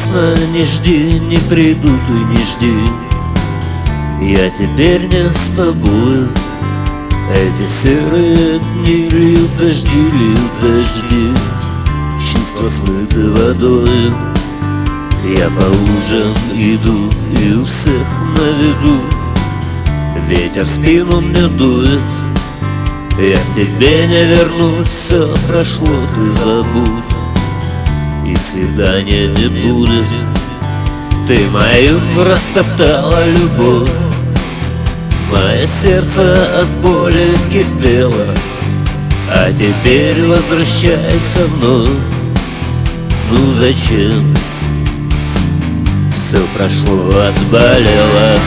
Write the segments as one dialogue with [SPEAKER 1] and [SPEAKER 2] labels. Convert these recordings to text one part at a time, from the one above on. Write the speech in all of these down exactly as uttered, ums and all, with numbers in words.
[SPEAKER 1] напрасно не жди, не придут и не жди. Я теперь не с тобою. Эти серые дни льют дожди, льют дожди. Чувства смыты водою. Я по лужам иду и у всех на виду. Ветер в спину мне дует. Я к тебе не вернусь, все прошло, ты забудь. И свидания не будет. Ты мою растоптала любовь. Мое сердце от боли кипело. А теперь возвращайся вновь. Ну зачем? Все прошло, отболело.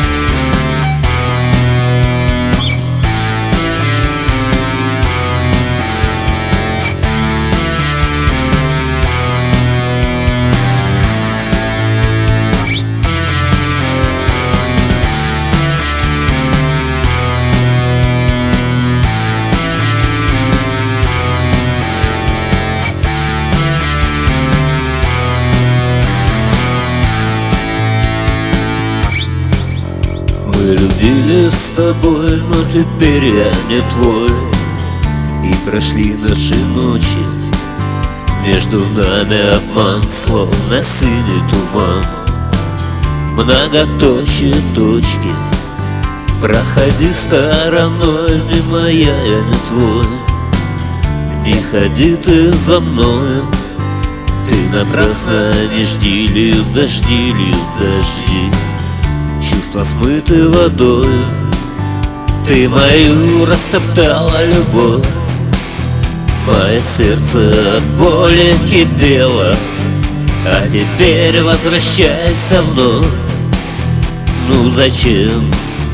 [SPEAKER 1] Мы любили с тобой, но теперь я не твой. И прошли наши ночи, между нами обман, словно синий туман. Многоточие точки, проходи стороной, мимо я, я не твой. Не ходи ты за мною, ты напрасно не жди, льют дожди, льют дожди. Чувства смыты водой. Ты мою растоптала любовь. Мое сердце от боли кипело. А теперь возвращайся вновь. Ну зачем?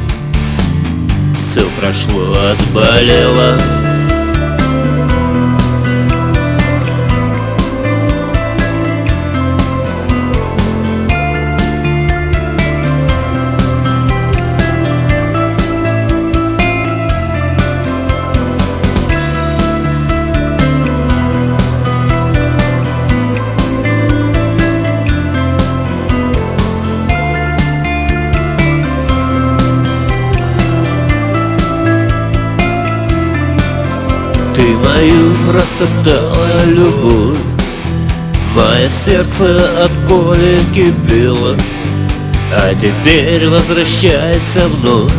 [SPEAKER 1] Все прошло, отболело. Ты мою растоптала любовь. Мое сердце от боли кипело. А теперь возвращайся вновь.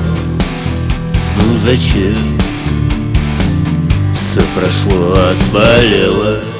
[SPEAKER 1] Ну зачем? Все прошло, отболело.